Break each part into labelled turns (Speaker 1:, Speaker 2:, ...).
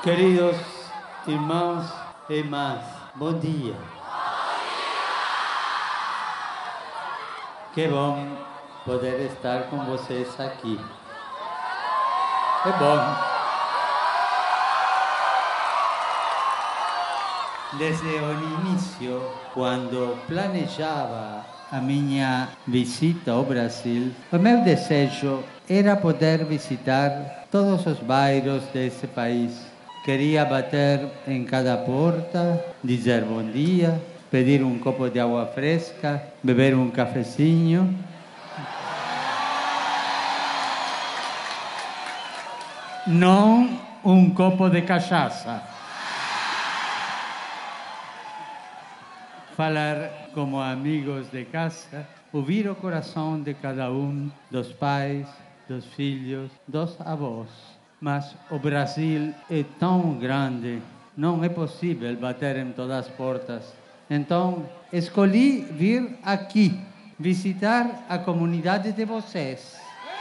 Speaker 1: Queridos irmãos e irmãs, bom dia. Que bom poder estar com vocês aqui. É bom. Desde o início, quando planejava a minha visita ao Brasil, o meu desejo era poder visitar todos os bairros desse país. Queria bater em cada porta, dizer bom dia, pedir um copo de água fresca, beber um cafezinho. Não um copo de cachaça. Falar como amigos de casa, ouvir o coração de cada um, dos pais, dos filhos, dos avós. Mas o Brasil é tão grande, não é possível bater em todas as portas. Então, escolhi vir aqui, visitar a comunidade de vocês.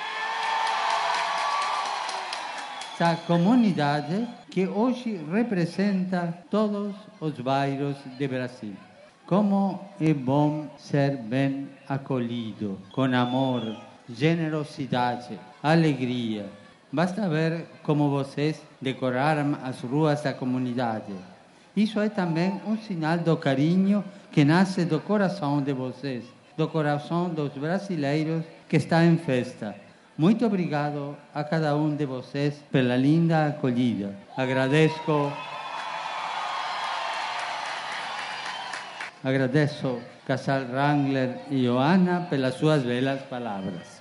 Speaker 1: Essa comunidade que hoje representa todos os bairros do Brasil. Como é bom ser bem acolhido, com amor, generosidade, alegria. Basta ver como vocês decoraram as ruas da comunidade. Isso é também um sinal do carinho que nasce do coração de vocês, do coração dos brasileiros que está em festa. Muito obrigado a cada um de vocês pela linda acolhida. Agradeço Casal Wrangler e Joana pelas suas belas palavras.